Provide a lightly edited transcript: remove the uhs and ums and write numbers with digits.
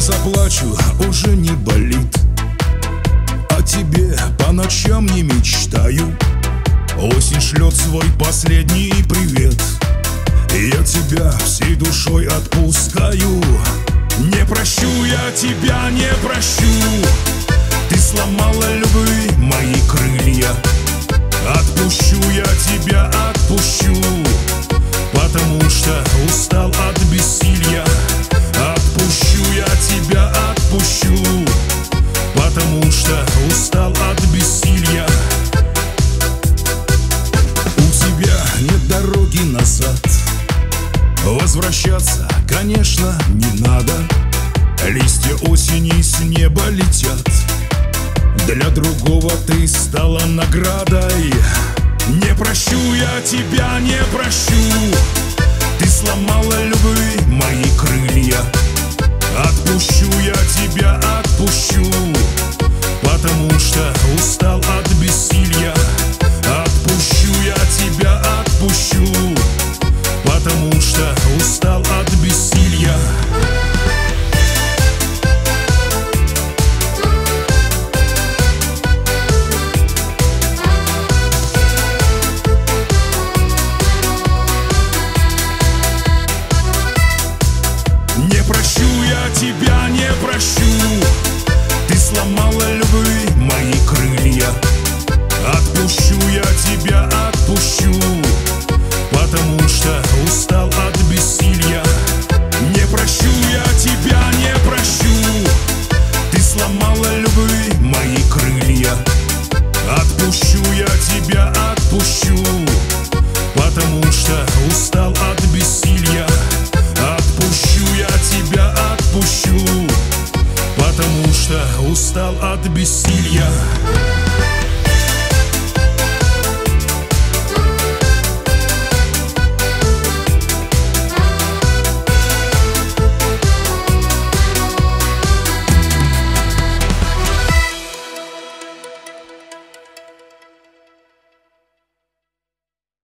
заплачу, уже не болит. О тебе по ночам не мечтаю. Осень шлет свой последний привет. Я тебя всей душой отпускаю. Не прощу я тебя, не прощу. Ты сломала любви мои крылья. Отпущу я тебя, отпущу, потому что устал от бессилья. Отпущу я тебя, отпущу, потому что устал от бессилья. У тебя нет дороги назад. Возвращаться, конечно, не надо. Листья осени с неба летят. Для другого ты стала наградой. Не прощу я тебя, не прощу. Ты сломала любви мои крылья. Отпущу я тебя, отпущу, потому что устал от бессилья. Отпущу я тебя, отпущу, потому что устал от бессилья. Не прощу я тебя, не прощу. Ты сломала любви мои крылья. Отпущу я тебя, отпущу, потому что устал от бессилья. Не прощу я тебя, не прощу. Ты сломала любви мои крылья. Отпущу я тебя, отпущу, потому что устал от бессилья. Отпущу я тебя, отпущу, потому что устал от бессилья.